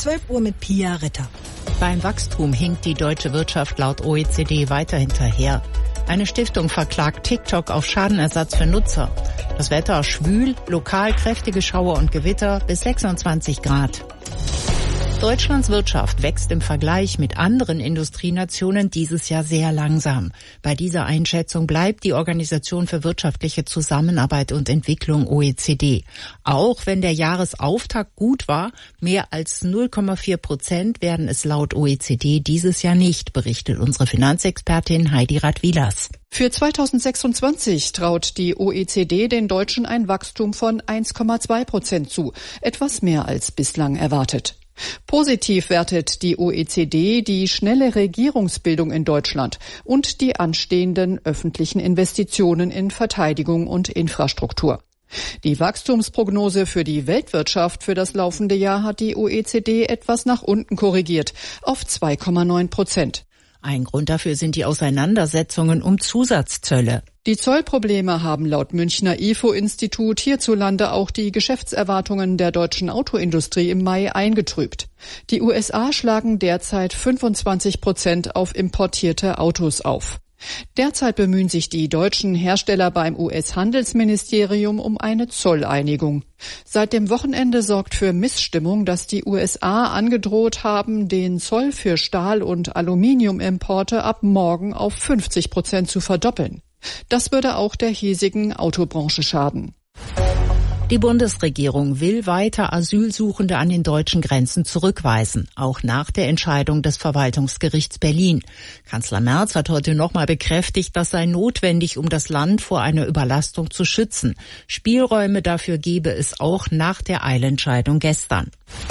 12 Uhr mit Pia Ritter. Beim Wachstum hinkt die deutsche Wirtschaft laut OECD weiter hinterher. Eine Stiftung verklagt TikTok auf Schadenersatz für Nutzer. Das Wetter schwül, lokal kräftige Schauer und Gewitter bis 26 Grad. Deutschlands Wirtschaft wächst im Vergleich mit anderen Industrienationen dieses Jahr sehr langsam. Bei dieser Einschätzung bleibt die Organisation für wirtschaftliche Zusammenarbeit und Entwicklung OECD. Auch wenn der Jahresauftakt gut war, mehr als 0,4% werden es laut OECD dieses Jahr nicht, berichtet unsere Finanzexpertin Heidi Radwilas. Für 2026 traut die OECD den Deutschen ein Wachstum von 1,2% zu, etwas mehr als bislang erwartet. Positiv wertet die OECD die schnelle Regierungsbildung in Deutschland und die anstehenden öffentlichen Investitionen in Verteidigung und Infrastruktur. Die Wachstumsprognose für die Weltwirtschaft für das laufende Jahr hat die OECD etwas nach unten korrigiert auf 2,9%. Ein Grund dafür sind die Auseinandersetzungen um Zusatzzölle. Die Zollprobleme haben laut Münchner IFO-Institut hierzulande auch die Geschäftserwartungen der deutschen Autoindustrie im Mai eingetrübt. Die USA schlagen derzeit 25% auf importierte Autos auf. Derzeit bemühen sich die deutschen Hersteller beim US-Handelsministerium um eine Zolleinigung. Seit dem Wochenende sorgt für Missstimmung, dass die USA angedroht haben, den Zoll für Stahl- und Aluminiumimporte ab morgen auf 50% zu verdoppeln. Das würde auch der hiesigen Autobranche schaden. Die Bundesregierung will weiter Asylsuchende an den deutschen Grenzen zurückweisen, auch nach der Entscheidung des Verwaltungsgerichts Berlin. Kanzler Merz hat heute nochmal bekräftigt, das sei notwendig, um das Land vor einer Überlastung zu schützen. Spielräume dafür gebe es auch nach der Eilentscheidung gestern.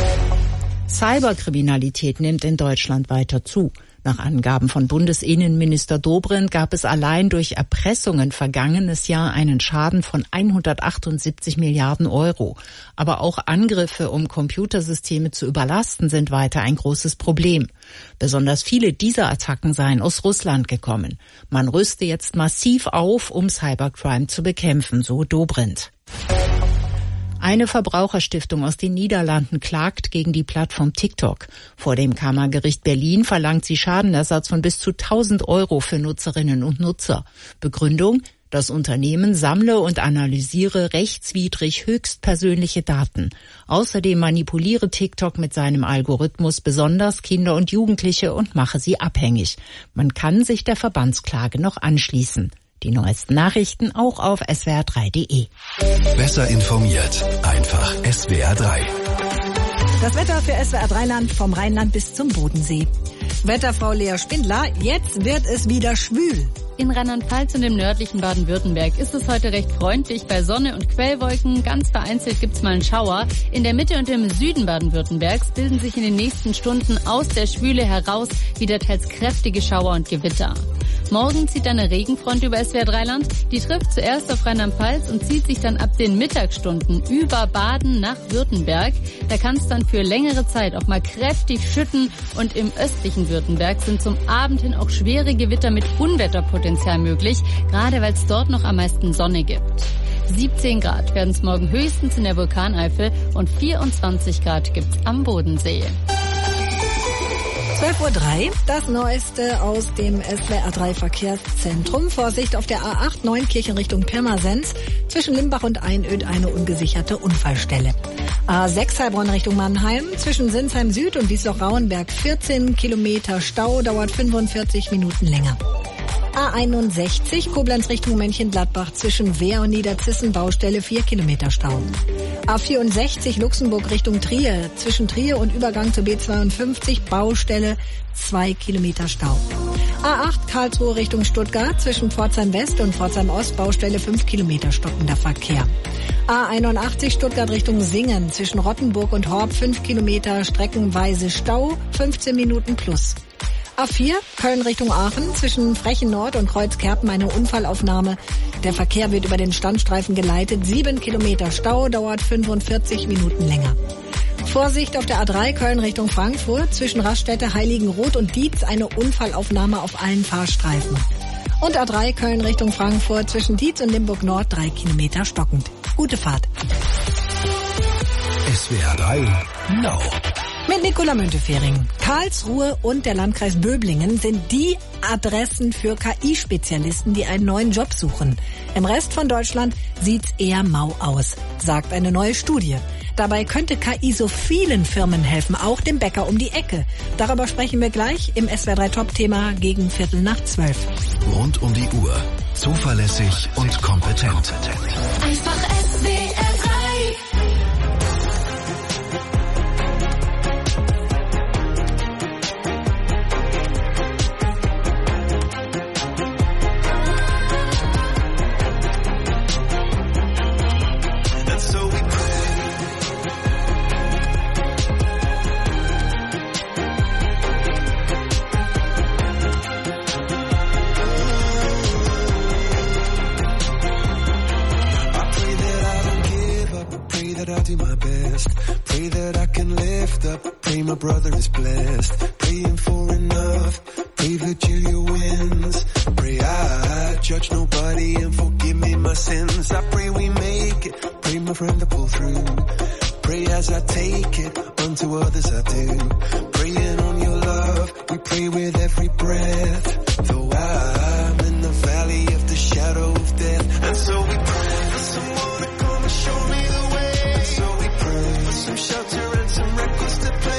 Cyberkriminalität nimmt in Deutschland weiter zu. Nach Angaben von Bundesinnenminister Dobrindt gab es allein durch Erpressungen vergangenes Jahr einen Schaden von 178 Milliarden Euro. Aber auch Angriffe, um Computersysteme zu überlasten, sind weiter ein großes Problem. Besonders viele dieser Attacken seien aus Russland gekommen. Man rüste jetzt massiv auf, um Cybercrime zu bekämpfen, so Dobrindt. Eine Verbraucherstiftung aus den Niederlanden klagt gegen die Plattform TikTok. Vor dem Kammergericht Berlin verlangt sie Schadenersatz von bis zu 1.000 Euro für Nutzerinnen und Nutzer. Begründung: Das Unternehmen sammle und analysiere rechtswidrig höchstpersönliche Daten. Außerdem manipuliere TikTok mit seinem Algorithmus besonders Kinder und Jugendliche und mache sie abhängig. Man kann sich der Verbandsklage noch anschließen. Die neuesten Nachrichten auch auf swr3.de. Besser informiert, einfach SWR3. Das Wetter für SWR3-Land vom Rheinland bis zum Bodensee. Wetterfrau Lea Spindler, jetzt wird es wieder schwül. In Rheinland-Pfalz und im nördlichen Baden-Württemberg ist es heute recht freundlich bei Sonne und Quellwolken. Ganz vereinzelt gibt's mal einen Schauer. In der Mitte und im Süden Baden-Württembergs bilden sich in den nächsten Stunden aus der Schwüle heraus wieder teils kräftige Schauer und Gewitter. Morgen zieht eine Regenfront über SWR3-Land. Die trifft zuerst auf Rheinland-Pfalz und zieht sich dann ab den Mittagsstunden über Baden nach Württemberg. Da kann es dann für längere Zeit auch mal kräftig schütten und im östlichen Württemberg sind zum Abend hin auch schwere Gewitter mit Unwetterpotenzial möglich, gerade weil es dort noch am meisten Sonne gibt. 17 Grad werden es morgen höchstens in der Vulkaneifel und 24 Grad gibt's am Bodensee. 12:03 Uhr, das Neueste aus dem SWR3 Verkehrszentrum. Vorsicht auf der A8 Neunkirchen Richtung Pirmasens. Zwischen Limbach und Einöd eine ungesicherte Unfallstelle. A6 Heilbronn Richtung Mannheim. Zwischen Sinsheim Süd und Wiesloch-Rauenberg 14 Kilometer Stau, dauert 45 Minuten länger. A61 Koblenz Richtung Mönchengladbach zwischen Wehr und Niederzissen Baustelle 4 Kilometer Stau. A64 Luxemburg Richtung Trier zwischen Trier und Übergang zur B52 Baustelle 2 Kilometer Stau. A8 Karlsruhe Richtung Stuttgart zwischen Pforzheim West und Pforzheim Ost Baustelle 5 Kilometer stockender Verkehr. A81 Stuttgart Richtung Singen zwischen Rottenburg und Horb 5 Kilometer streckenweise Stau, 15 Minuten plus. A4 Köln Richtung Aachen zwischen Frechen Nord und Kreuzkerpen eine Unfallaufnahme. Der Verkehr wird über den Standstreifen geleitet. 7 Kilometer Stau, dauert 45 Minuten länger. Vorsicht auf der A3 Köln Richtung Frankfurt zwischen Raststätte, Heiligenroth und Dietz eine Unfallaufnahme auf allen Fahrstreifen. Und A3 Köln Richtung Frankfurt zwischen Dietz und Limburg Nord 3 Kilometer stockend. Gute Fahrt. SWR3 Now. Mit Nicola Müntefering. Karlsruhe und der Landkreis Böblingen sind die Adressen für KI-Spezialisten, die einen neuen Job suchen. Im Rest von Deutschland sieht's eher mau aus, sagt eine neue Studie. Dabei könnte KI so vielen Firmen helfen, auch dem Bäcker um die Ecke. Darüber sprechen wir gleich im SWR3 Top-Thema gegen 11:45. Rund um die Uhr. Zuverlässig und kompetent. Einfach SWR3. My brother is blessed, praying for enough, pray Virginia wins, pray I judge nobody and forgive me my sins, I pray we make it, pray my friend to pull through, pray as I take it, unto others I do, praying on your love, we pray with every breath, though I'm in the valley of the shadow of death, and so we pray for someone to come and show me the way, and so we pray for some shelter and some records to play.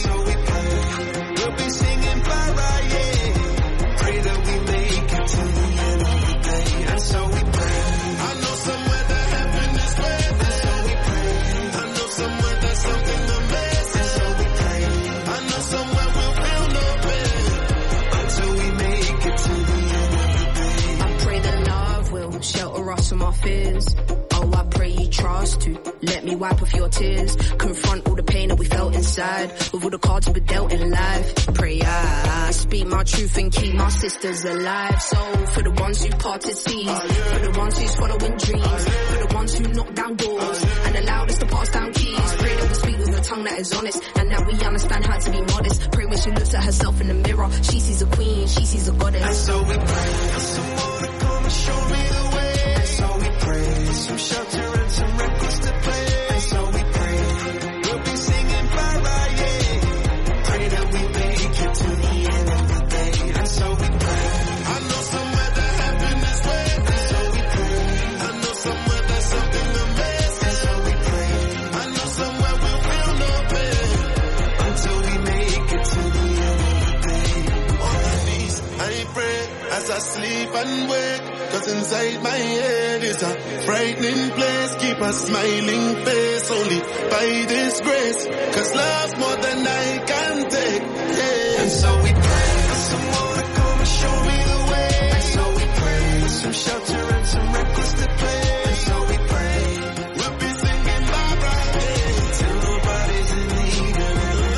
From our fears, oh I pray you trust to let me wipe off your tears, confront all the pain that we felt inside, with all the cards we were dealt in life, pray I speak my truth and keep my sisters alive, so for the ones who parted seas, for the ones who's following dreams, for the ones who knock down doors, and allowed us to pass down keys, pray that we speak with a tongue that is honest, and that we understand how to be modest, pray when she looks at herself in the mirror, she sees a queen, she sees a goddess, and so we pray for someone to come and show me the way. So we pray for some shelter and some records to play. And so we pray we'll be singing bye-bye, yeah. Pray that we make it to the end of the day. And so we pray. I know somewhere that happiness waits. And so we pray. I know somewhere there's something amazing. And so we pray. I know somewhere we'll feel no pain until we make it to the end of the day. On my knees, I pray as I sleep and wake. 'Cause inside my head is a frightening place. Keep a smiling face only by this grace. 'Cause love's more than I can take. Yeah. And so we pray for someone to come and show me the way. And so we pray for some shelter and some records to play. And so we pray we'll be singing bye-bye, yeah, till nobody's in need of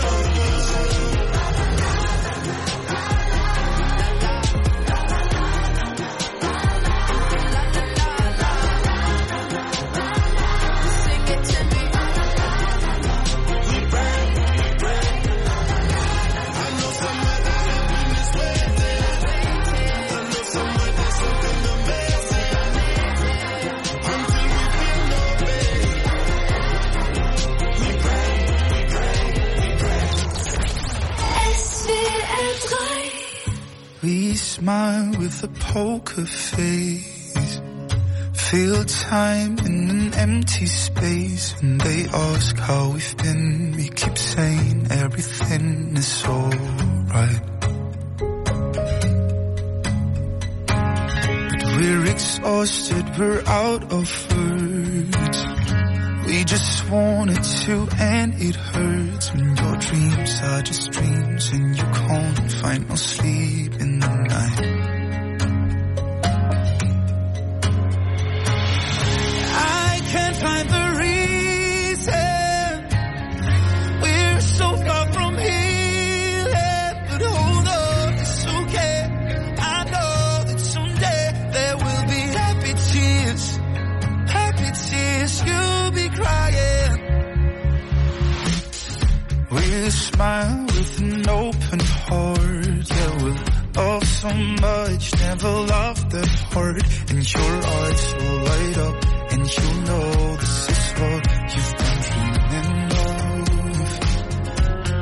We smile with a poker face, feel time in an empty space. When they ask how we've been, we keep saying everything is alright. But we're exhausted, we're out of words. We just want it to end, it hurts when your dreams are just dreams and you can't find no sleep in the night. I can't find the reason we're so far from healing, but hold on, it's okay. I know that someday there will be happy tears, you'll be crying. We'll smile with an open heart, yeah, we'll love so much, never loved that hard. And your eyes will light up, and you know this is what you've been dreaming of.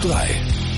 3.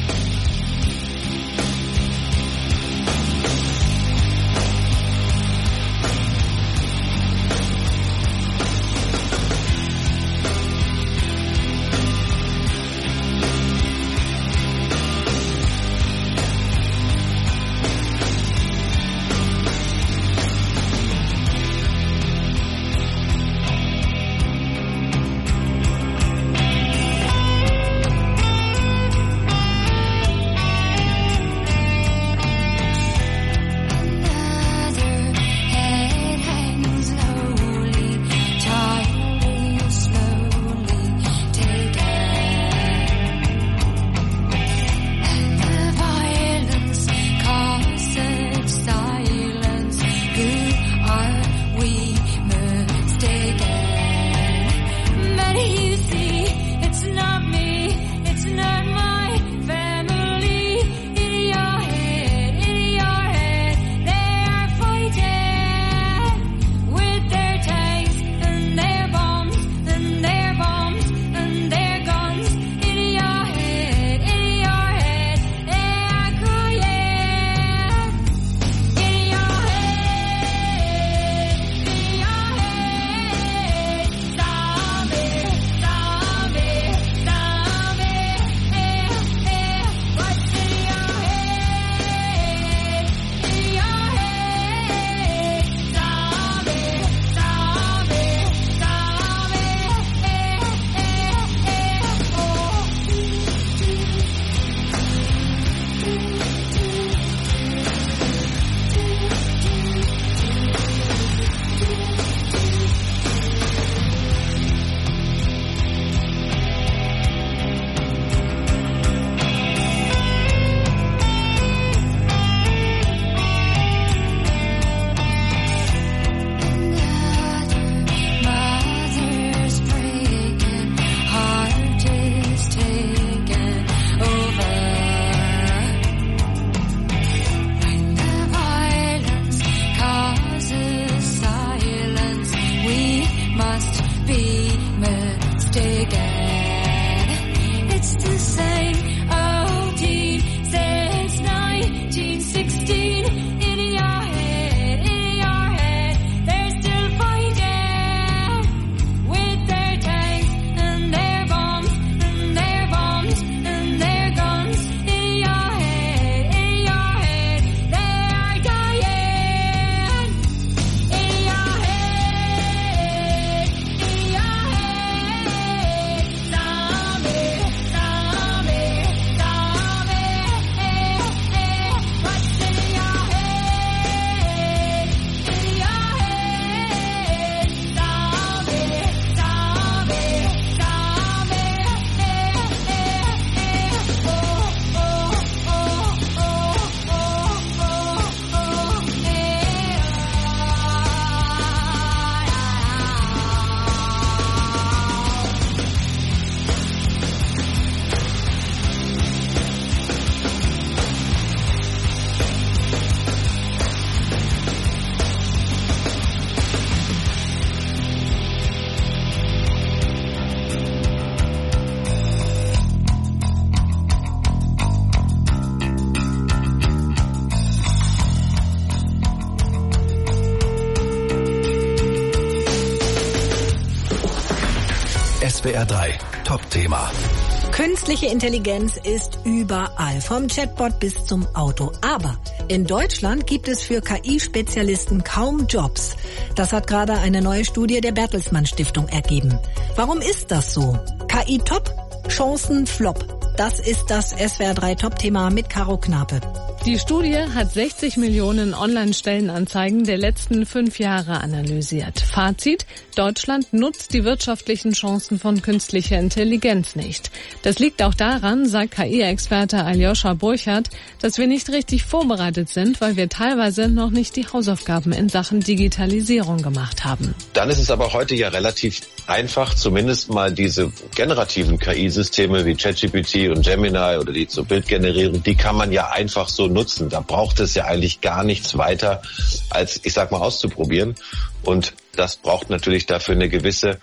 SWR 3, Top-Thema. Künstliche Intelligenz ist überall, vom Chatbot bis zum Auto. Aber in Deutschland gibt es für KI-Spezialisten kaum Jobs. Das hat gerade eine neue Studie der Bertelsmann Stiftung ergeben. Warum ist das so? KI top, Chancen flop. Das ist das SWR 3 Top-Thema mit Caro Knape. Die Studie hat 60 Millionen Online-Stellenanzeigen der letzten 5 Jahre analysiert. Fazit: Deutschland nutzt die wirtschaftlichen Chancen von künstlicher Intelligenz nicht. Das liegt auch daran, sagt KI-Experte Aljoscha Burchardt, dass wir nicht richtig vorbereitet sind, weil wir teilweise noch nicht die Hausaufgaben in Sachen Digitalisierung gemacht haben. Dann ist es aber heute ja relativ einfach, zumindest mal diese generativen KI-Systeme wie ChatGPT und Gemini oder die zur Bildgenerierung, die kann man ja einfach so nutzen. Da braucht es ja eigentlich gar nichts weiter als, ich sag mal, auszuprobieren. Und das braucht natürlich dafür eine gewisse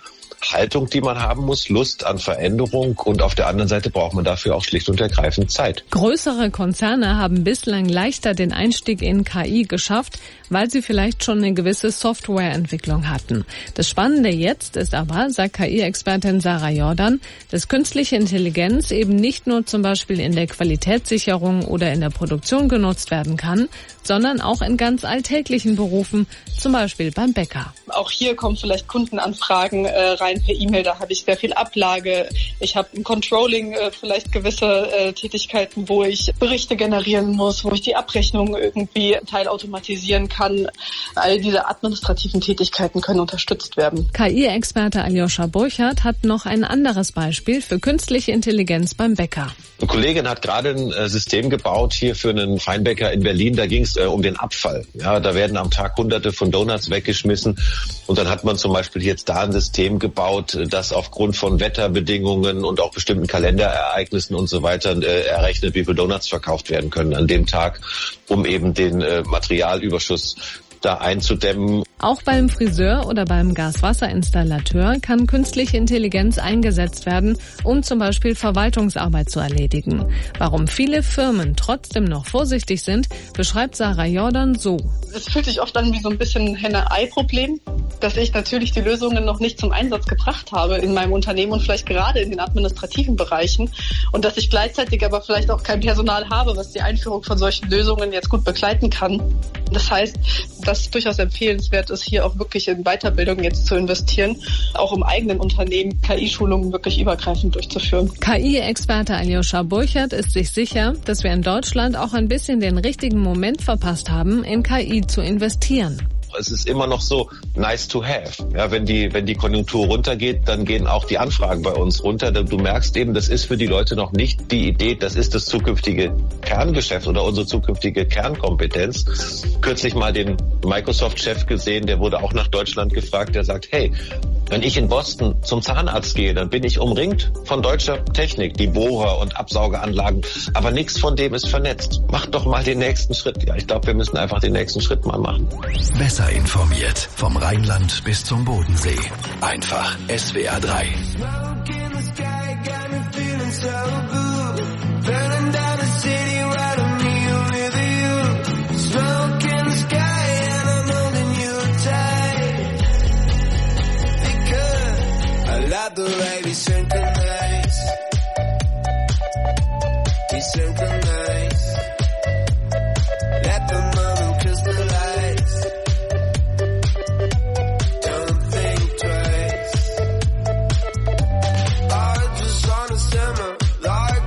Haltung, die man haben muss, Lust an Veränderung und auf der anderen Seite braucht man dafür auch schlicht und ergreifend Zeit. Größere Konzerne haben bislang leichter den Einstieg in KI geschafft, weil sie vielleicht schon eine gewisse Softwareentwicklung hatten. Das Spannende jetzt ist aber, sagt KI-Expertin Sarah Jordan, dass künstliche Intelligenz eben nicht nur zum Beispiel in der Qualitätssicherung oder in der Produktion genutzt werden kann, sondern auch in ganz alltäglichen Berufen, zum Beispiel beim Bäcker. Auch hier kommen vielleicht Kundenanfragen rein per E-Mail, da habe ich sehr viel Ablage. Ich habe im Controlling vielleicht gewisse Tätigkeiten, wo ich Berichte generieren muss, wo ich die Abrechnung irgendwie teilautomatisieren kann. All diese administrativen Tätigkeiten können unterstützt werden. KI-Experte Aljoscha Burchardt hat noch ein anderes Beispiel für künstliche Intelligenz beim Bäcker. Eine Kollegin hat gerade ein System gebaut hier für einen Feinbäcker in Berlin. Da ging es um den Abfall. Ja, da werden am Tag Hunderte von Donuts weggeschmissen. Und dann hat man zum Beispiel jetzt da ein System gebaut, das aufgrund von Wetterbedingungen und auch bestimmten Kalenderereignissen und so weiter errechnet, wie viele Donuts verkauft werden können an dem Tag, um eben den Materialüberschuss da einzudämmen. Auch beim Friseur oder beim Gaswasserinstallateur kann künstliche Intelligenz eingesetzt werden, um zum Beispiel Verwaltungsarbeit zu erledigen. Warum viele Firmen trotzdem noch vorsichtig sind, beschreibt Sarah Jordan so. Es fühlt sich oft an wie so ein bisschen Henne-Ei-Problem, dass ich natürlich die Lösungen noch nicht zum Einsatz gebracht habe in meinem Unternehmen und vielleicht gerade in den administrativen Bereichen und dass ich gleichzeitig aber vielleicht auch kein Personal habe, was die Einführung von solchen Lösungen jetzt gut begleiten kann. Das heißt, dass es durchaus empfehlenswert ist, hier auch wirklich in Weiterbildung jetzt zu investieren, auch im eigenen Unternehmen KI-Schulungen wirklich übergreifend durchzuführen. KI-Experte Aljoscha Burchardt ist sich sicher, dass wir in Deutschland auch ein bisschen den richtigen Moment verpasst haben, in KI zu investieren. Es ist immer noch so nice to have. Ja, wenn die Konjunktur runtergeht, dann gehen auch die Anfragen bei uns runter. Du merkst eben, das ist für die Leute noch nicht die Idee, das ist das zukünftige Kerngeschäft oder unsere zukünftige Kernkompetenz. Kürzlich mal den Microsoft-Chef gesehen, der wurde auch nach Deutschland gefragt, der sagt, hey, wenn ich in Boston zum Zahnarzt gehe, dann bin ich umringt von deutscher Technik, die Bohrer und Absaugeanlagen, aber nichts von dem ist vernetzt. Macht doch mal den nächsten Schritt. Ja, ich glaube, wir müssen einfach den nächsten Schritt mal machen. Besser informiert vom Rheinland bis zum Bodensee. Einfach SWR 3. The way we synchronize, let the moment crystallize, don't think twice. I just wanna simmer like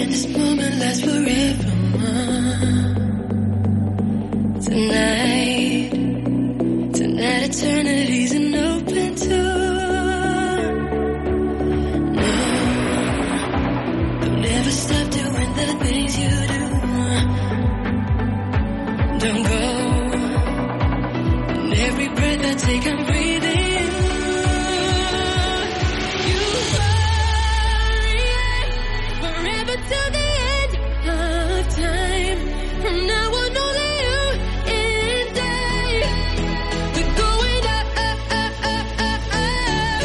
This moment lasts forever. Tonight eternity's an open door. No, don't ever stop doing the things you do. Don't go. And every breath I take, I'm breathing. You are forever till the end of time. From now on, only you and I. We're going up, up, up, up, up, up.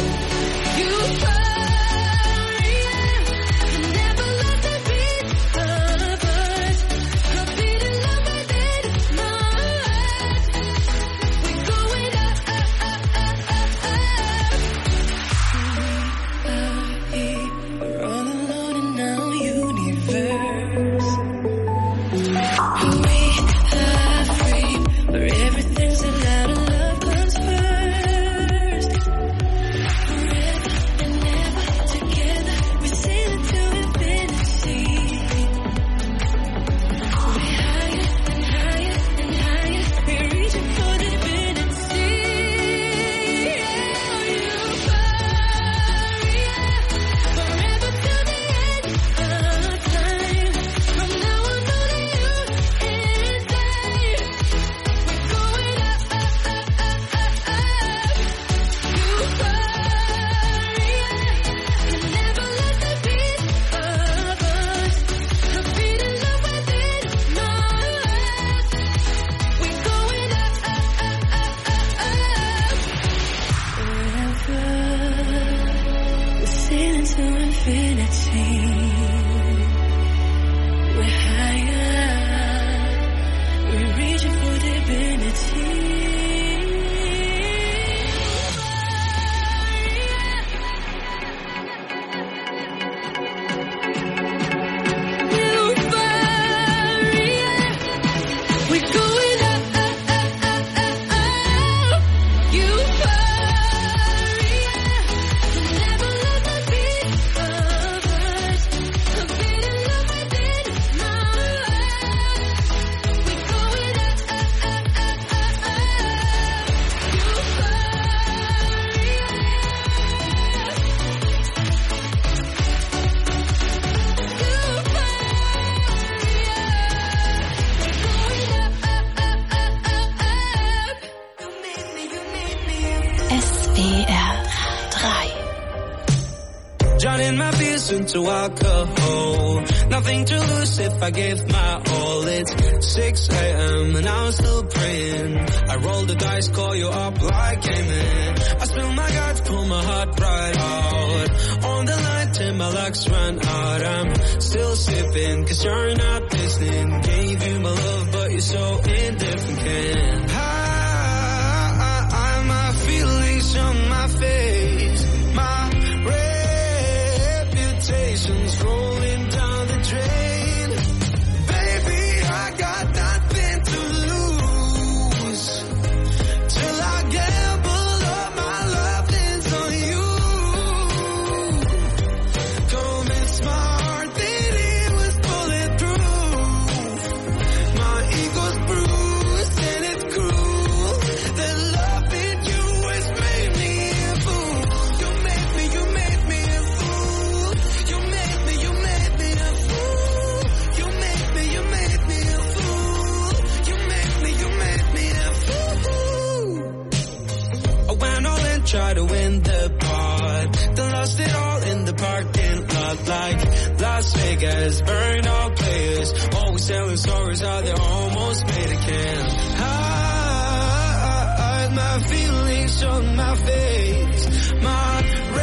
Euphoria. I never lost the beat of us. I beat in love within my heart. We're going up, up, up, up, up, up. We're all alone in our universe. We are free, where everything's allowed and love comes first. Forever and ever together, we're sailing to infinity. We're higher and higher and higher, we're reaching for divinity. Forever till the end of time. From now on, only you and I. We're going up, up, up, up, up, up. Euphoria. You never lost the beat of us. I beat in love within my heart. We're going up, up, up, up, up, up. Forever. We're sailing to infinity. We're higher. We're reaching for divinity. Euphoria. We're going up, up, up, up, up, up. Euphoria. You never lost the beat of us. I beat in love within my heart. We're going up, up, up, up, up, up. SWR 3. Drowning my fears into alcohol. Nothing to lose if I give my all. It's 6 a.m. and I'm still praying. I roll the dice, call you up like amen. I spill my guts, pull my heart right out. On the line till my luck's run out. I'm still sipping cause you're not listening. Gave you my love but you're so indifferent. Can't hide my feelings on my face. My reputation's rolling down the drain. Baby, I got nothing to lose. Till I gamble all my lovings on you. Convince my heart that it was bulletproof. My ego's bruised and it's cruel. The love in you has made me a fool. You made me a fool. You made me a fool. You made me a fool. You made me a fool. I went all in, tried to win the part. Then lost it all in the parking lot like Las Vegas. Burned all players. Always telling stories how they almost made a can. Hide my feelings on my face. My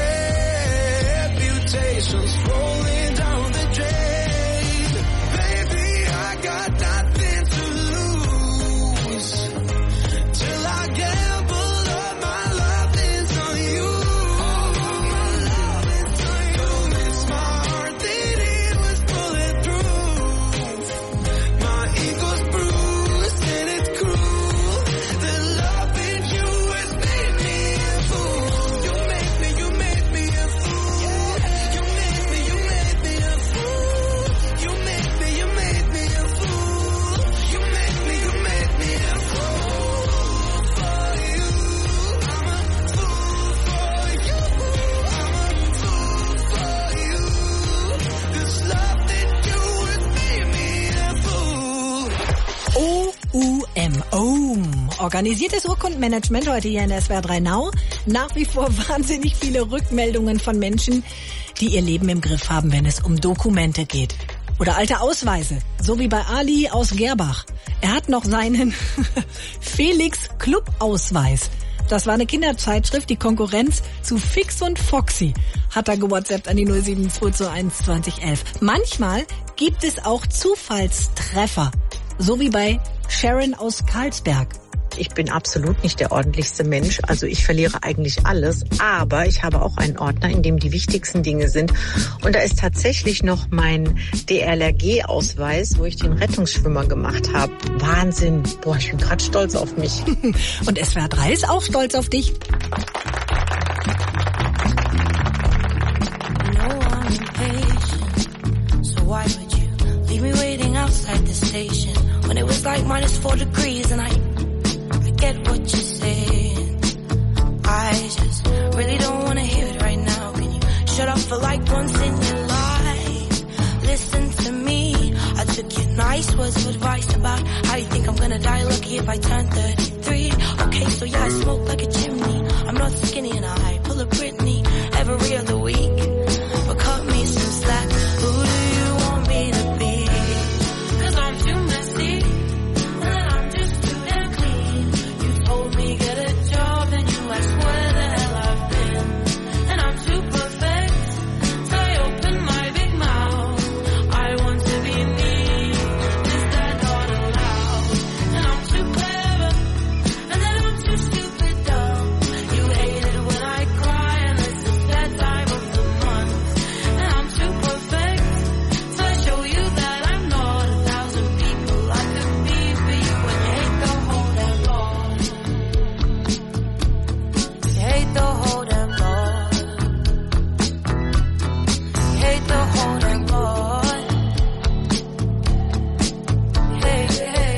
reputation's rolling down the drain. Baby, I got nothing to lose. Till I gamble all my lovings on you. Convince my heart that it was bulletproof. My ego's bruised and it's cruel. The love in you has made me a fool. You made me a fool. You made me a Organisiertes Urkundenmanagement heute hier in SWR 3 Now. Nach wie vor wahnsinnig viele Rückmeldungen von Menschen, die ihr Leben im Griff haben, wenn es um Dokumente geht. Oder alte Ausweise, so wie bei Ali aus Gerbach. Er hat noch seinen Felix-Club-Ausweis. Das war eine Kinderzeitschrift, die Konkurrenz zu Fix und Foxy. Hat er gewhatsappt an die 07221 2011. Manchmal gibt es auch Zufallstreffer, so wie bei Sharon aus Karlsberg. Ich bin absolut nicht der ordentlichste Mensch, also ich verliere eigentlich alles, aber ich habe auch einen Ordner, in dem die wichtigsten Dinge sind. Und da ist tatsächlich noch mein DLRG-Ausweis, wo ich den Rettungsschwimmer gemacht habe. Wahnsinn. Boah, ich bin gerade stolz auf mich. Und SWR 3 ist auch stolz auf dich. Why would you leave me waiting outside the station when it was like -4 degrees and I get what you're saying. I just really don't want to hear it right now. Can you shut up for like once in your life? Listen to me. I took your nice words of advice about how you think I'm gonna die lucky if I turn 33. Okay, so yeah, I smoke like a chimney. I'm not skinny and I pull a Britney every other week. But cut me some slack. Who do you want me to be? 'Cause I'm too messy and I'm just too damn clean. You told me get a job and you asked where the hell I've been. And I'm too perfect, so I open my big mouth. I want to be me, is that not allowed? And I'm too clever, and then I'm too stupid dumb. You hate it when I cry and it's the sad time of the month. And I'm too perfect, so I show you that I'm not 1,000 people I could be for you. When you hate the whole damn lot. You hate the whole damn lot. You hate the whole damn lot. Hey, hey.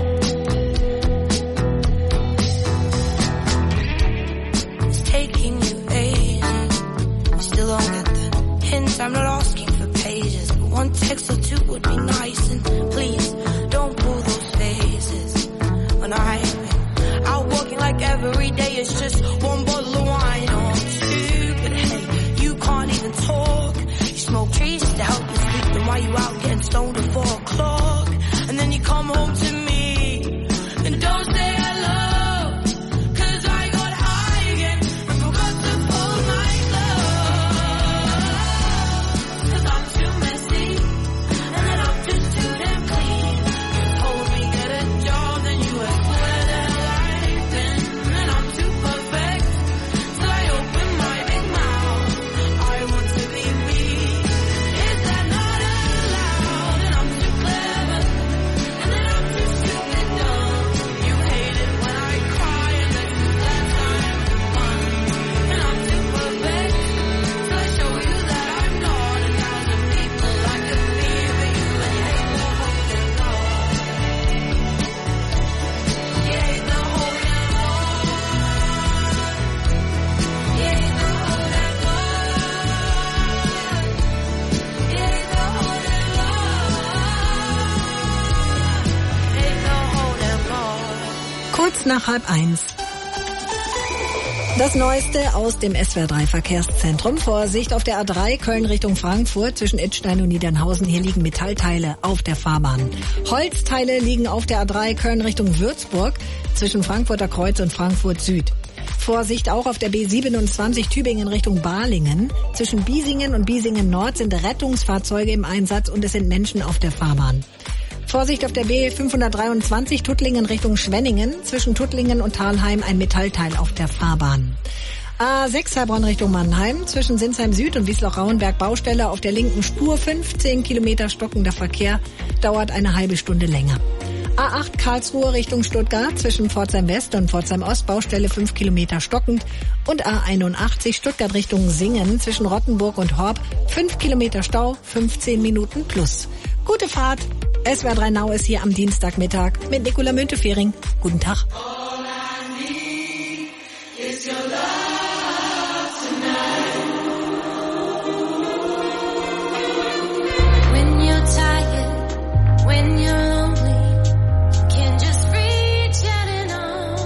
It's taking you ages. You still don't get the hint. I'm not asking for pages, but one text or two would be nice. And please don't pull those faces when I'm out walking like every day. It's just one bottle of wine. Oh, I'm stupid. Hey, you can't even talk. You smoke trees just to help you sleep. Then why you out getting stoned at 4 o'clock? And then you come home to me and don't say hello. 'Cause I got high again and forgot to fold my clothes. 'Cause I'm too messy and then I'm just too damn clean. You told me get a job, then you asked where the hell I've been. And I'm too perfect, so I open my big mouth. I want to be me, is that not allowed? And I'm too clever, and then I'm too stupid dumb. You hate it when I cry and that's the sad time of the month. And I'm too perfect, so I show you that I'm not 1,000 people I could be for you. And you hate the whole damn lot. You hate the whole damn lot. You hate the whole damn lot. You hate the whole damn lot. Hate the whole damn lot. Kurz nach 12:30. Das Neueste aus dem SWR 3 Verkehrszentrum. Vorsicht auf der A3 Köln Richtung Frankfurt zwischen Idstein und Niedernhausen. Hier liegen Metallteile auf der Fahrbahn. Holzteile liegen auf der A3 Köln Richtung Würzburg zwischen Frankfurter Kreuz und Frankfurt Süd. Vorsicht auch auf der B27 Tübingen Richtung Balingen. Zwischen Biesingen und Biesingen Nord sind Rettungsfahrzeuge im Einsatz und es sind Menschen auf der Fahrbahn. Vorsicht auf der B523 Tuttlingen Richtung Schwenningen. Zwischen Tuttlingen und Thalheim ein Metallteil auf der Fahrbahn. A6 Heilbronn Richtung Mannheim. Zwischen Sinsheim Süd und Wiesloch-Rauenberg Baustelle auf der linken Spur. 15 Kilometer stockender Verkehr. Dauert eine halbe Stunde länger. A8 Karlsruhe Richtung Stuttgart. Zwischen Pforzheim West und Pforzheim Ost Baustelle 5 Kilometer stockend. Und A81 Stuttgart Richtung Singen. Zwischen Rottenburg und Horb 5 Kilometer Stau. 15 Minuten plus. Gute Fahrt. SWR 3 Now ist hier am Dienstagmittag mit Nicola Müntefering. Guten Tag. When you're tired, when you're lonely, can just reach out and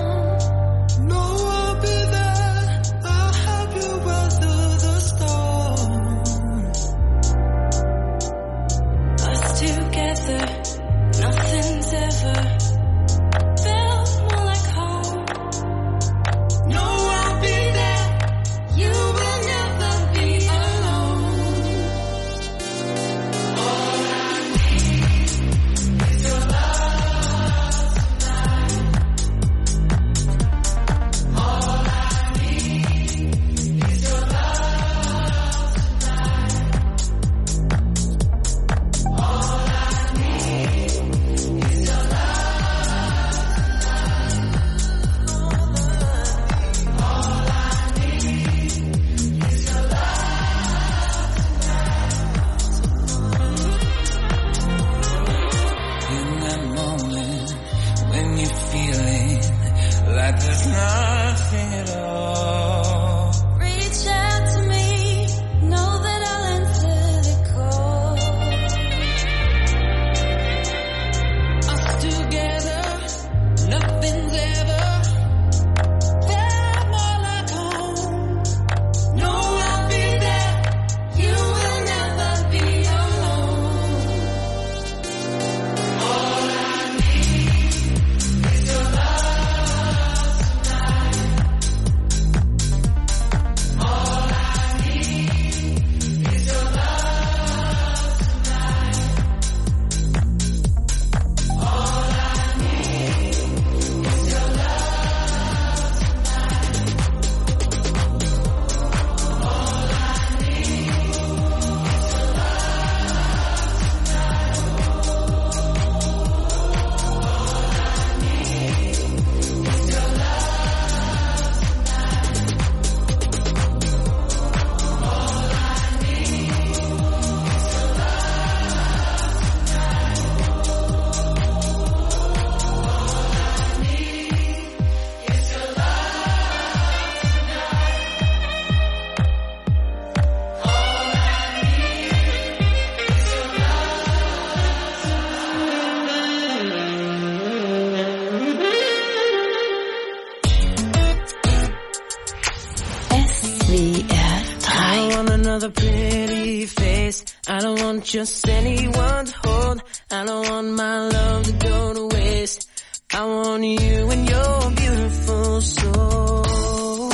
pretty face. I don't want just anyone to hold. I don't want my love to go to waste. I want you and your beautiful soul.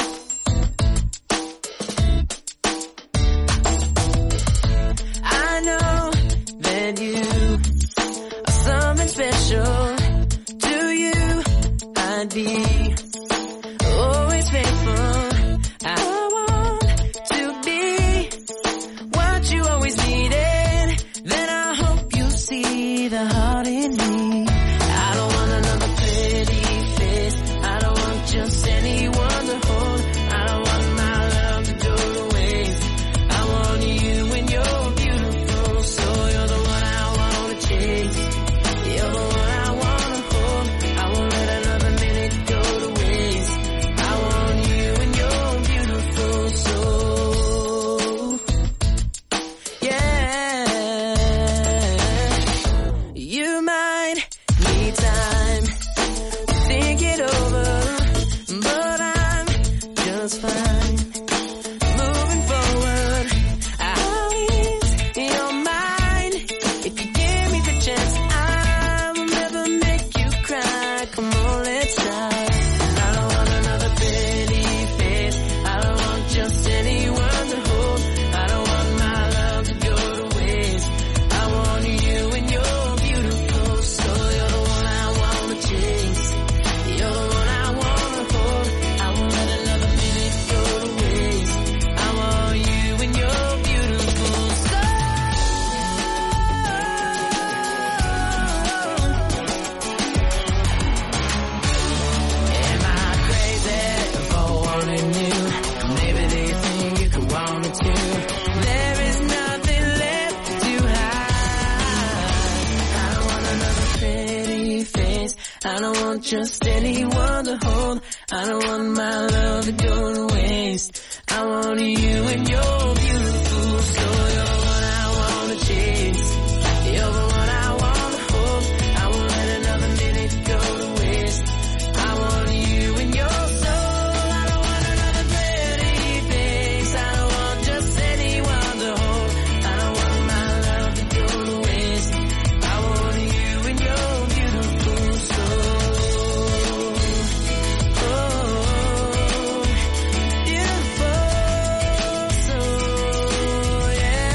I know that you are something special. To you, I'd be always faithful. I want to be what you always needed. Then I hope you see the heart in me. I don't want another pretty face. I don't want just anyone to hold. I don't want my love to go to waste. I want you and your beautiful soul. You're the one I wanna chase. You're the one I wanna hold. I won't let another minute go to waste. I want you and your beautiful soul. Yeah. You might need time to think it over, but I'm just fine. Moving forward, I'll ease your mind. If you give me the chance, I will never make you cry. Come on, let's try. I don't want another pretty face. I don't want just anyone to hold. I don't want my love to go to waste. I want you and your beautiful soul. You're the one I wanna chase. You're the one I wanna hold. I won't let another minute go to waste. I want you and your beautiful soul. Am I crazy for wanting you? Maybe they think you could want me too. There is nothing left to hide. I don't want another pretty face. I don't want just anyone to hold. I don't want my love to go to waste. I want you and your beautiful soul. You're the one I wanna chase. You're the one I wanna hold. I won't let another minute go to waste. I want you and your soul. I don't want another pretty face. I don't want just anyone to hold. I don't want my love to go to waste. I want you and your beautiful soul. Oh, beautiful soul,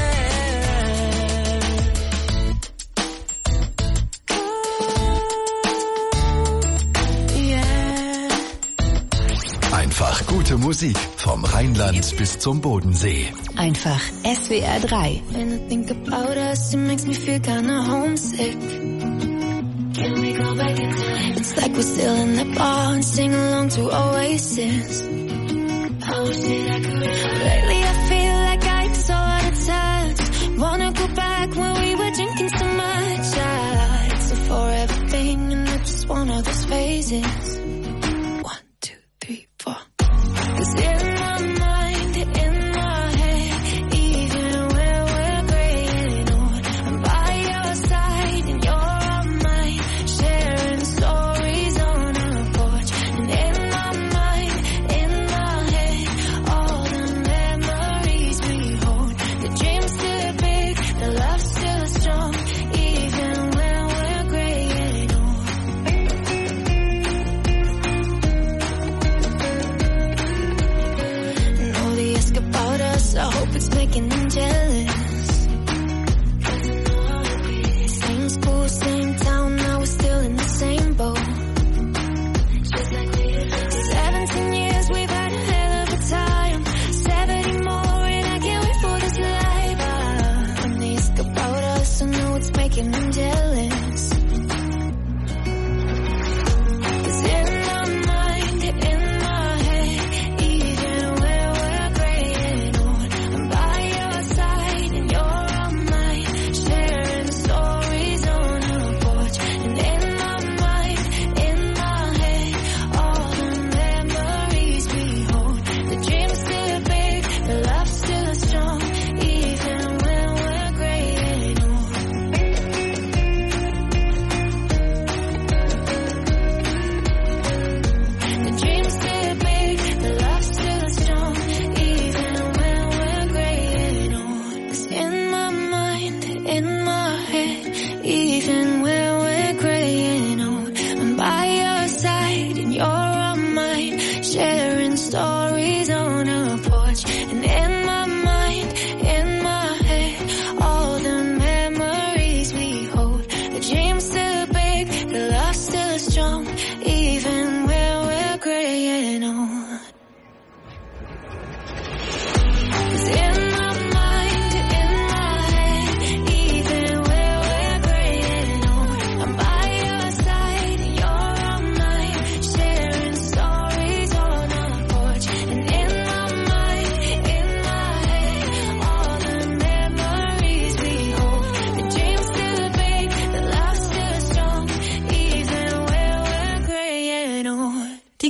yeah. Einfach gute Musik vom Rheinland bis zum Bodensee. Einfach SWR 3. When I think about us, it makes me feel kinda homesick. Can we go back in time? It's like we're still in the bar and sing along to Oasis. I wish that I could. Lately I feel like I'm so out of touch. Wanna go back when we were drinking so much. It's a forever thing and it's just one of those phases. 1, 2, 3, 4. 'Cause in my mind, in my head, even when we're graying old, I'm by your side and you're on mine, sharing stories on our porch. And in my mind, in my head, all the memories we hold. The dream's still big, the love's still strong, even when we're graying old. And all they ask about us, I hope it's making them jealous. Same school, same town, now we're still in the same boat. 17 years, we've had a hell of a time. 70 more, and I can't wait for this life. When they ask about us, I know it's making them jealous. 'Cause in my mind, in my head, even when we're graying old, I'm by your side and you're on mine, sharing stories on our porch. And in my mind, in my head, all the memories we hold. The dream's still big, the love's still strong, even when we're graying old.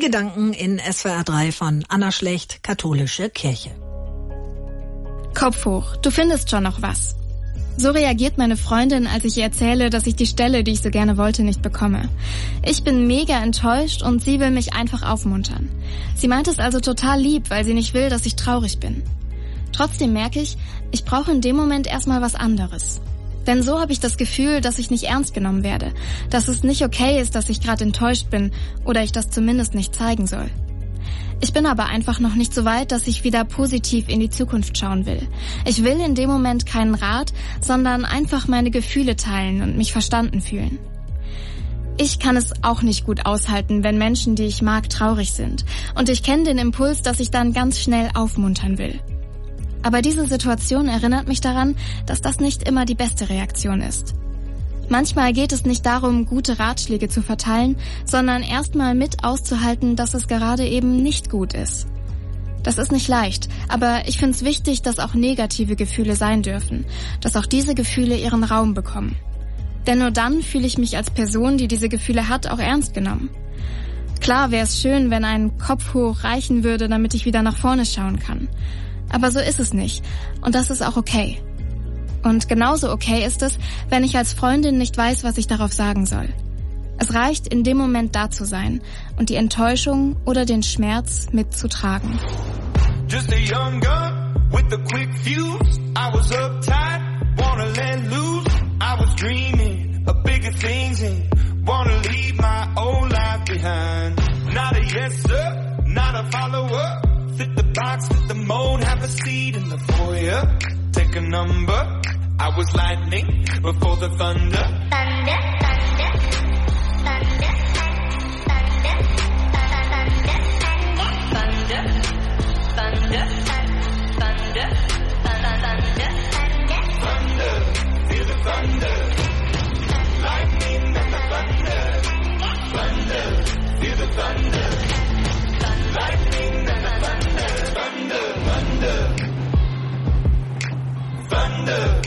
Gedanken in SWR 3 von Anna Schlecht, Katholische Kirche. Kopf hoch, du findest schon noch was. So reagiert meine Freundin, als ich ihr erzähle, dass ich die Stelle, die ich so gerne wollte, nicht bekomme. Ich bin mega enttäuscht und sie will mich einfach aufmuntern. Sie meint es also total lieb, weil sie nicht will, dass ich traurig bin. Trotzdem merke ich brauche in dem Moment erstmal was anderes. Denn so habe ich das Gefühl, dass ich nicht ernst genommen werde, dass es nicht okay ist, dass ich gerade enttäuscht bin oder ich das zumindest nicht zeigen soll. Ich bin aber einfach noch nicht so weit, dass ich wieder positiv in die Zukunft schauen will. Ich will in dem Moment keinen Rat, sondern einfach meine Gefühle teilen und mich verstanden fühlen. Ich kann es auch nicht gut aushalten, wenn Menschen, die ich mag, traurig sind. Und ich kenne den Impuls, dass ich dann ganz schnell aufmuntern will. Aber diese Situation erinnert mich daran, dass das nicht immer die beste Reaktion ist. Manchmal geht es nicht darum, gute Ratschläge zu verteilen, sondern erstmal mit auszuhalten, dass es gerade eben nicht gut ist. Das ist nicht leicht, aber ich finde es wichtig, dass auch negative Gefühle sein dürfen, dass auch diese Gefühle ihren Raum bekommen. Denn nur dann fühle ich mich als Person, die diese Gefühle hat, auch ernst genommen. Klar wäre es schön, wenn ein Kopf hoch reichen würde, damit ich wieder nach vorne schauen kann. Aber so ist es nicht. Und das ist auch okay. Und genauso okay ist es, wenn ich als Freundin nicht weiß, was ich darauf sagen soll. Es reicht, in dem Moment da zu sein und die Enttäuschung oder den Schmerz mitzutragen. Just a young gun with a quick fuse. I was uptight, wanna let loose. I was dreaming of bigger things and wanna leave my old life behind. Not a yes sir, not a follower. Fit the box, fit the mold, have a seat in the foyer. Take a number. I was lightning before the thunder. Thunder, thunder, thunder, thunder, thunder, thunder, thunder, thunder, thunder, feel the thunder. Lightning and the thunder. Thunder, feel the thunder. Lightning and the thunder. Thunder, thunder. Thunder.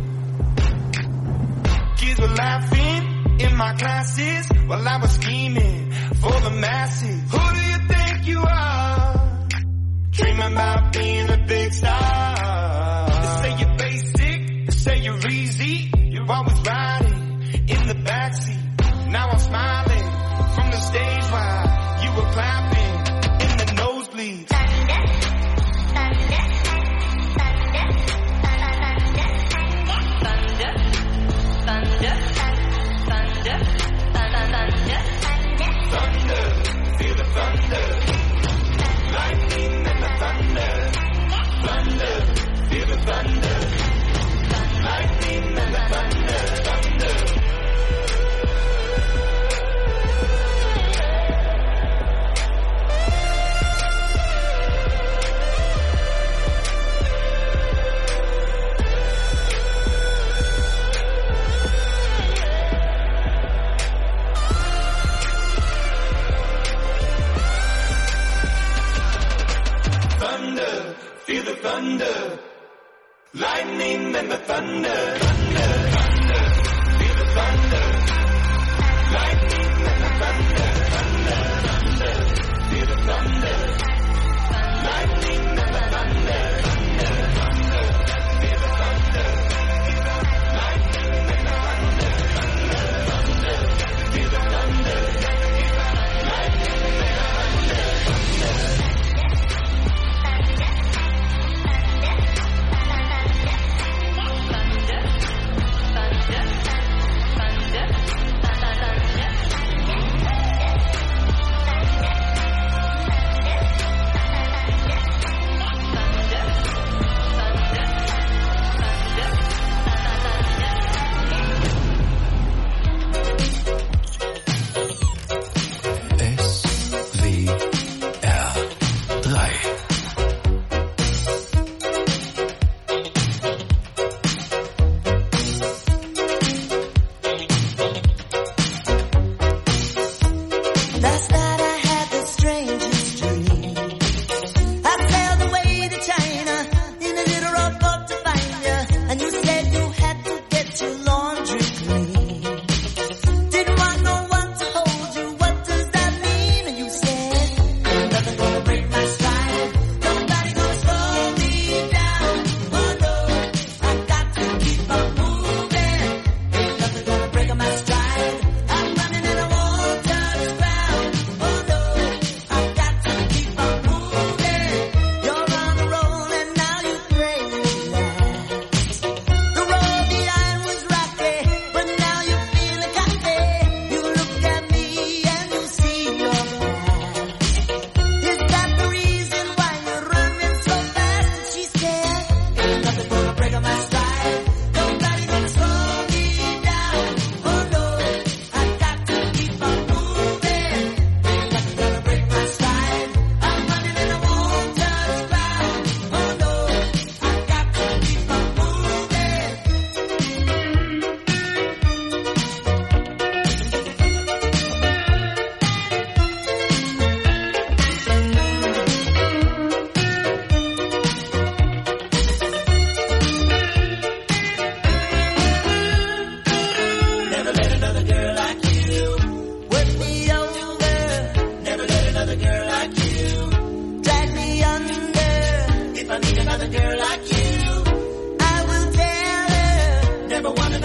Kids were laughing in my classes while I was scheming for the masses. Who do you think you are? Dreaming about being a big star. They say you're basic, they say you're easy. You're always riding in the backseat. Now I'm smiling from the stage while you were clapping in the nosebleeds. Thunder, thunder, thunder, thunder, thunder, thunder, thunder, thunder, feel the thunder. Lightning and the thunder. Thunder, feel the thunder. Lightning and the thunder. Thunder. Thunder, feel the thunder. Lightning and the thunder. Thunder, thunder, feel the thunder. Lightning and the thunder. Thunder, thunder, feel the thunder. Lightning and the thunder. Thunder, thunder, feel the thunder. Lightning and the thunder. Thunder, thunder, feel the thunder. Lightning and the thunder.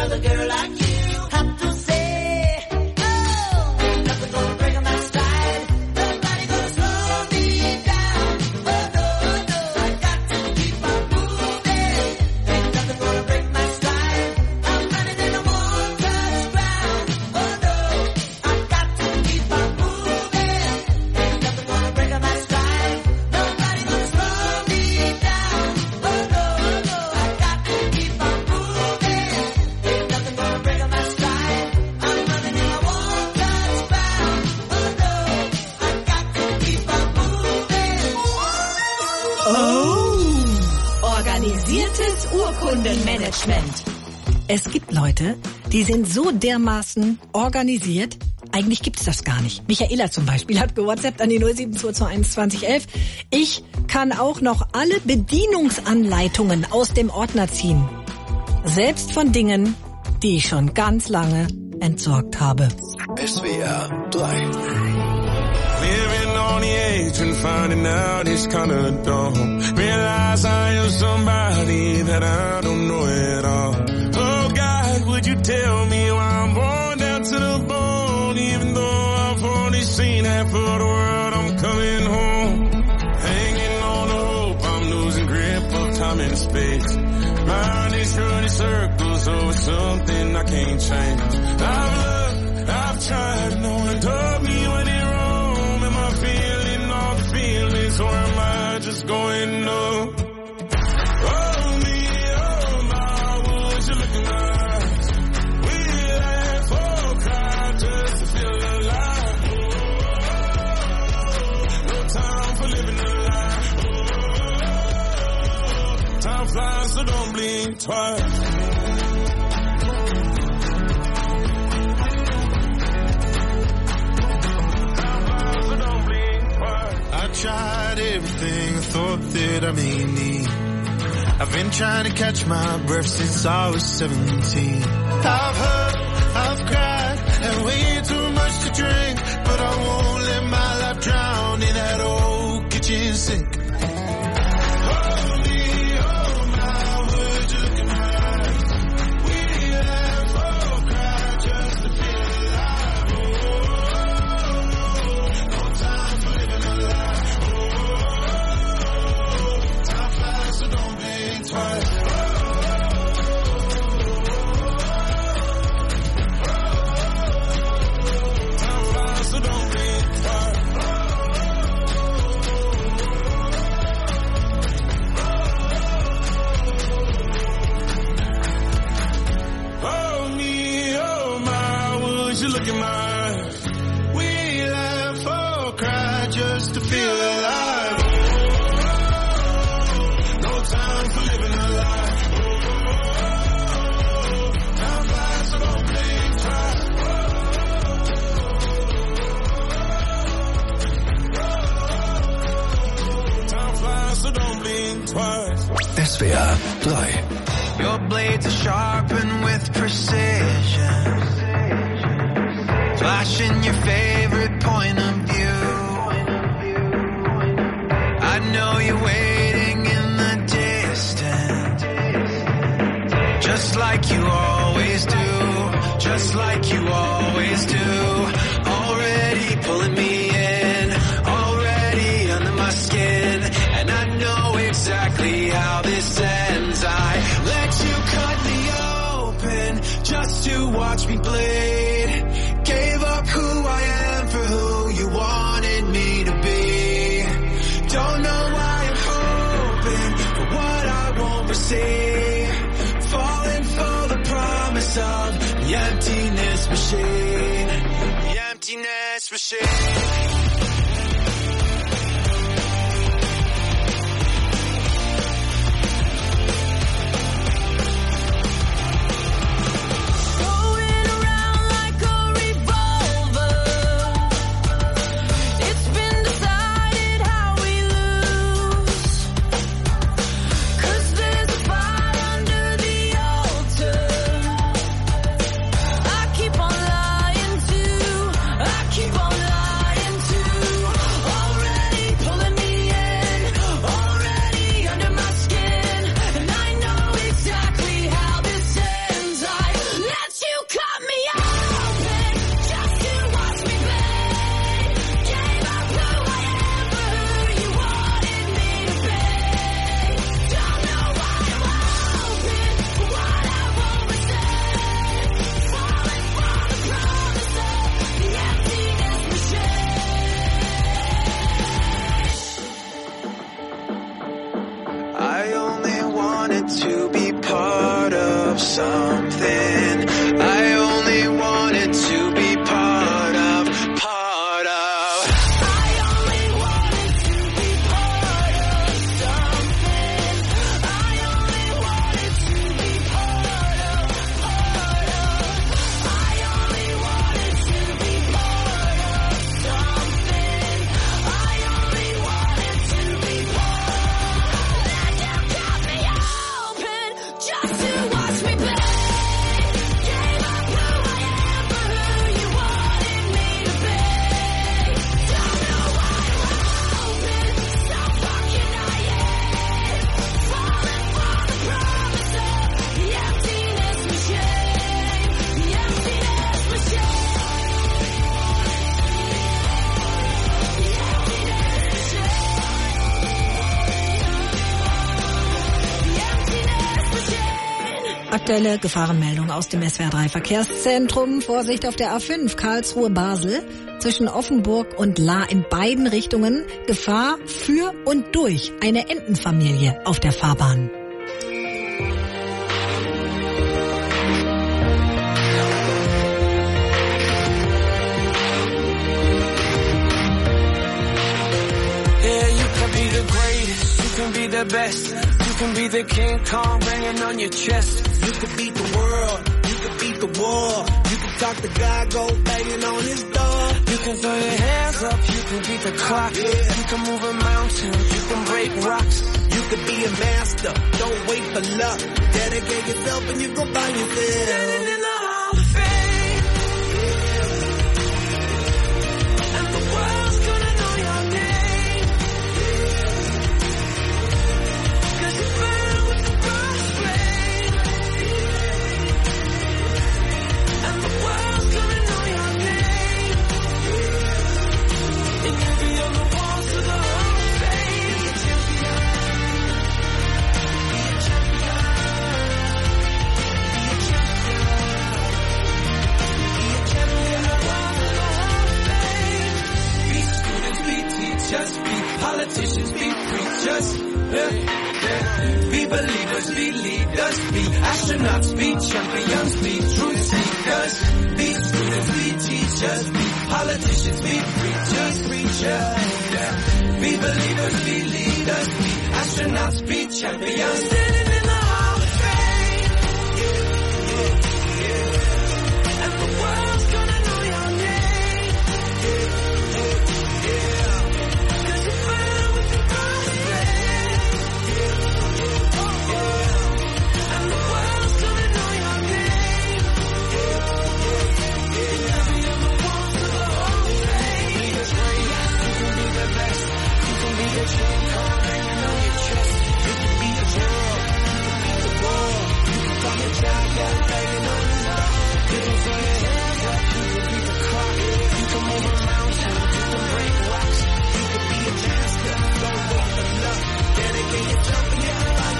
another girl like you. Have to say, oh, ain't nothing gonna break my stride. Nobody gonna slow me down. Oh no, no, I got to keep on moving. Ain't nothing gonna break my stride. I'm running in a one-touch ground. Oh no, I got to keep on moving. Ain't nothing gonna break my stride. Nobody gonna slow me down. Oh no, no, I got to keep on moving. Ain't nothing gonna break my stride. I'm running in a one-touch ground. Oh no, I got to keep on moving. Oh, organisiertes Urkundenmanagement. Es gibt Leute, die sind so dermaßen organisiert, eigentlich gibt es das gar nicht. Michaela zum Beispiel hat gewhatsappt an die 072212011. Ich kann auch noch alle Bedienungsanleitungen aus dem Ordner ziehen. Selbst von Dingen, die ich schon ganz lange entsorgt habe. SWR 3. Living on the edge and finding out it's kinda dumb. Realize I am somebody that I don't know at all. Oh God, would you tell me why I'm born down to the bone? Even though I've only seen half of the world, I'm coming home. Hanging on the hope, I'm losing grip of time and space. Mind is running circles over something I can't change. I've looked, I've tried, no one told me when it wrong. Am I feeling all the feelings, or am I just going numb? Oh me, oh my, would you look in my eyes? We laugh or cry just to feel alive. No time for living a lie. Time flies, so don't blink twice. I tried everything I thought that I may need. I've been trying to catch my breath since I was 17. I've hurt, I've cried, and way too much to drink, but I won't let my life drown in that old kitchen sink. Oh me, oh my, would you look in my eyes? We laugh, oh cry, just to feel alive. Oh, no time for living a lie. Time flies, so don't blink twice. Time flies, so don't blink twice. Oh me, oh my, would you look in my eyes? We laugh or cry just to feel alive. No time for living a lie. Time flies, so don't blink twice. Time flies, so don't blink twice. SWR 3. Your blades are sharpened with precision, flashing your favorite point of view. I know you're waiting in the distance, just like you always do, just like you always do. Already pulling me in, already under my skin, and I know exactly how this ends. I let you cut me open just to watch me bleed. Gave up who I am for who you wanted me to be. Don't know why I'm hoping for what I won't receive. Falling for the promise of the emptiness machine. The emptiness machine. Going around like a revolver. It's been decided how we lose. 'Cause there's a fire under the altar. I keep on lying to. I keep on lying to. Aktuelle Gefahrenmeldung aus dem SWR3 Verkehrszentrum. Vorsicht auf der A5 Karlsruhe-Basel zwischen Offenburg und Lahr in beiden Richtungen. Gefahr für und durch eine Entenfamilie auf der Fahrbahn. Yeah, you can be the greatest, you can be the best, you can be the King Kong banging on your chest. You could beat the world, you could beat the war. You can talk to God, go banging on his door. You can throw your hands up, you can beat the clock. You can move a mountain, you can break rocks. You could be a master, don't wait for luck. Dedicate yourself and you go find yourself. Standing in the Hall of Fame. And the world's gonna know your name. 'Cause you burn with the frost flame. And the world's gonna know your name. And you'll be on the walls of the Hall of Fame. Be a champion. Be a champion. Be a champion. Be a champion. The walls of the Hall of Fame. Be students, be teachers, be politicians, be preachers. Be believers, be leaders, be astronauts, be champions, be truth seekers. Be students, be teachers, be politicians, be preachers. Be believers, be leaders, be astronauts, be champions. Standing in the Hall of Fame. And the world's gonna know your name. 'Cause you burn with the frost flame. And the world's gonna know your name. You'll be on the walls of the Hall of Fame. Be the greatest, you can be the best. You can be the King Kong hanging on your chest. You can be the world, you can be the war. You can talk a giant banging on his door. You can throw your hands up, you can be the clock. You can move a mountain, you can break rocks. You can be a master, don't wait for luck. Dedicate yourself and you can find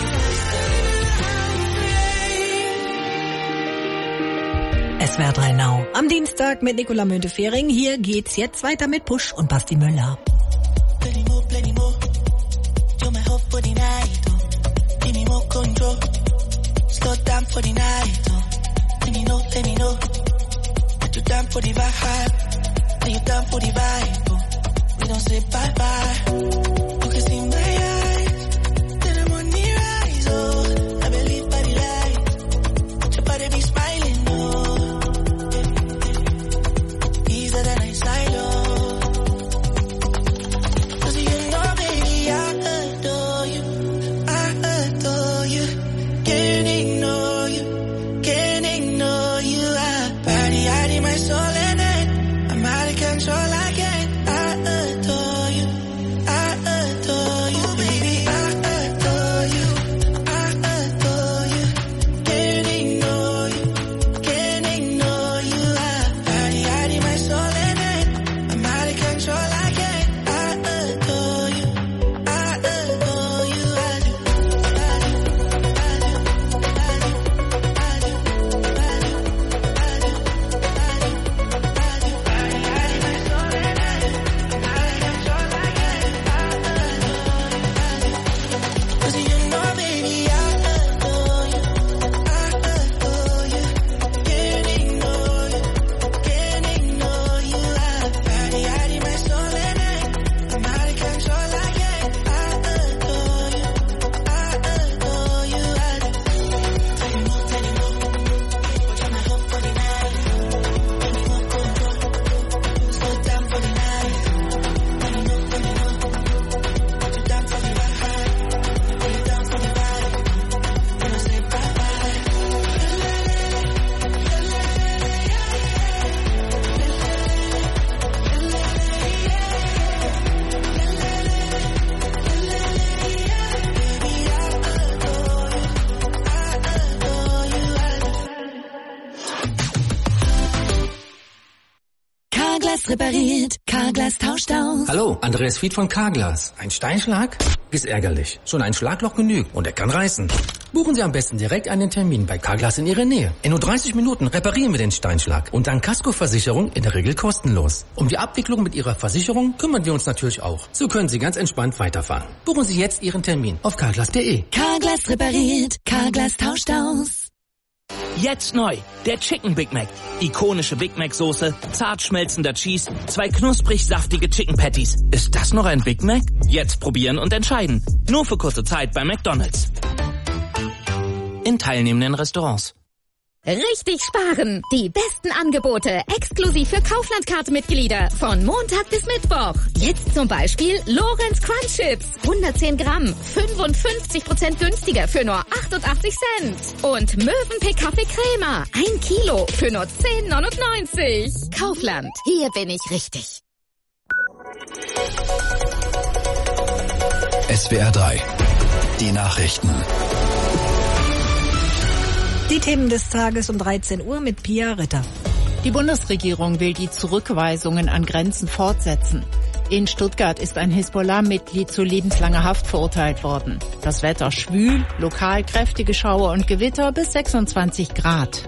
SWR3 Now. Am Dienstag mit Nicola Müntefering. Hier geht's jetzt weiter mit Push und Basti Müller. Plenty more, plenty more. You're my hope for the night, oh. Give me more control. Slow down for the night, oh. Let me know. That you down for the vibe. Are you down for the vibe, oh. We don't say bye-bye. You can see my eyes. Then I'm on the rise, oh. I believe by the light. Your body be smiling, oh. Easier than I silo. 'Cause you know, baby, I adore you. I adore you. Can't ignore you. Can't ignore you. Body out in my soul and I'm out of control. I can't. I adore you. I adore you, baby. I adore you. I adore you. Can't ignore you. Can't ignore you. Body out in my soul and I'm out of control. I can't. I adore you. I adore you. I do. Cause you know, baby, I adore you. I adore you. Can't ignore you. Can't ignore you. Body out in my soul and I'm out of control. I can't. I adore you. I adore you. I do. Tell you more. You're my hope for the night. Give me more control. Slow down for the night. Let me know. You're down for the vibe. You're down for the vibe. We don't say bye-bye. Carglass repariert, Carglass tauscht aus. Hallo, Andreas Fied von Carglass. Ein Steinschlag? Ist ärgerlich. Schon ein Schlagloch genügt und er kann reißen. Buchen Sie am besten direkt einen Termin bei Carglass in Ihrer Nähe. In nur 30 Minuten reparieren wir den Steinschlag und dank Kaskoversicherung in der Regel kostenlos. Um die Abwicklung mit Ihrer Versicherung kümmern wir uns natürlich auch. So können Sie ganz entspannt weiterfahren. Buchen Sie jetzt Ihren Termin auf carglass.de. Carglass repariert, Carglass tauscht aus. Jetzt neu, der Chicken Big Mac. Ikonische Big Mac Soße, zart schmelzender Cheese, 2 knusprig saftige Chicken Patties. Ist das noch ein Big Mac? Jetzt probieren und entscheiden. Nur für kurze Zeit bei McDonald's. In teilnehmenden Restaurants. Richtig sparen! Die besten Angebote exklusiv für Kaufland-Card-Mitglieder von Montag bis Mittwoch. Jetzt zum Beispiel Lorenz Crunch Chips, 110 Gramm, 55% günstiger für nur 88 Cent. Und Mövenpick Kaffee Crema, 1 Kilo für nur 10,99. Kaufland, hier bin ich richtig. SWR 3, die Nachrichten. Die Themen des Tages um 13 Uhr mit Pia Ritter. Die Bundesregierung will die Zurückweisungen an Grenzen fortsetzen. In Stuttgart ist ein Hisbollah-Mitglied zu lebenslanger Haft verurteilt worden. Das Wetter schwül, lokal kräftige Schauer und Gewitter bis 26 Grad.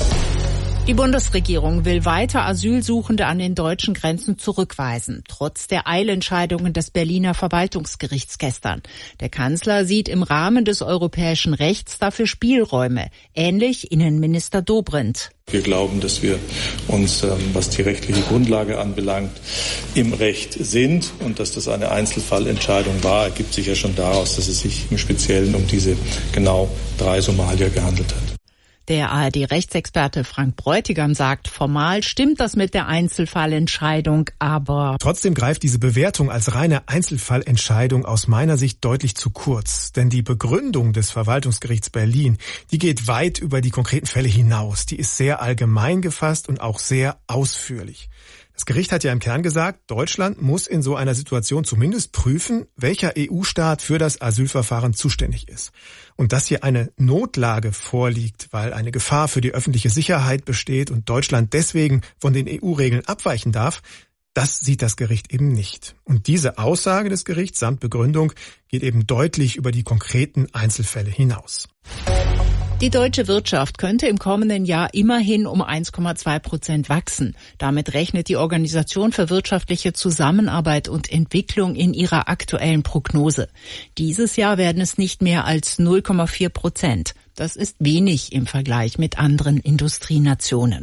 Die Bundesregierung will weiter Asylsuchende an den deutschen Grenzen zurückweisen, trotz der Eilentscheidungen des Berliner Verwaltungsgerichts gestern. Der Kanzler sieht im Rahmen des europäischen Rechts dafür Spielräume, ähnlich Innenminister Dobrindt. Wir glauben, dass wir uns, was die rechtliche Grundlage anbelangt, im Recht sind und dass das eine Einzelfallentscheidung war, ergibt sich ja schon daraus, dass es sich im Speziellen um diese genau 3 Somalier gehandelt hat. Der ARD-Rechtsexperte Frank Bräutigam sagt, formal stimmt das mit der Einzelfallentscheidung, aber trotzdem greift diese Bewertung als reine Einzelfallentscheidung aus meiner Sicht deutlich zu kurz. Denn die Begründung des Verwaltungsgerichts Berlin, die geht weit über die konkreten Fälle hinaus. Die ist sehr allgemein gefasst und auch sehr ausführlich. Das Gericht hat ja im Kern gesagt, Deutschland muss in so einer Situation zumindest prüfen, welcher EU-Staat für das Asylverfahren zuständig ist. Und dass hier eine Notlage vorliegt, weil eine Gefahr für die öffentliche Sicherheit besteht und Deutschland deswegen von den EU-Regeln abweichen darf, das sieht das Gericht eben nicht. Und diese Aussage des Gerichts samt Begründung geht eben deutlich über die konkreten Einzelfälle hinaus. Die deutsche Wirtschaft könnte im kommenden Jahr immerhin um 1,2% wachsen. Damit rechnet die Organisation für wirtschaftliche Zusammenarbeit und Entwicklung in ihrer aktuellen Prognose. Dieses Jahr werden es nicht mehr als 0,4%. Das ist wenig im Vergleich mit anderen Industrienationen.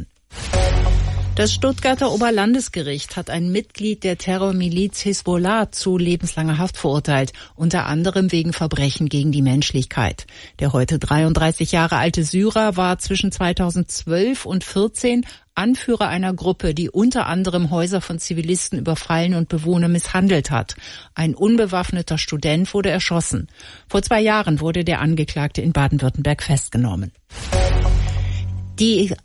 Das Stuttgarter Oberlandesgericht hat ein Mitglied der Terrormiliz Hisbollah zu lebenslanger Haft verurteilt, unter anderem wegen Verbrechen gegen die Menschlichkeit. Der heute 33 Jahre alte Syrer war zwischen 2012 und 2014 Anführer einer Gruppe, die unter anderem Häuser von Zivilisten überfallen und Bewohner misshandelt hat. Ein unbewaffneter Student wurde erschossen. Vor 2 Jahren wurde der Angeklagte in Baden-Württemberg festgenommen. Die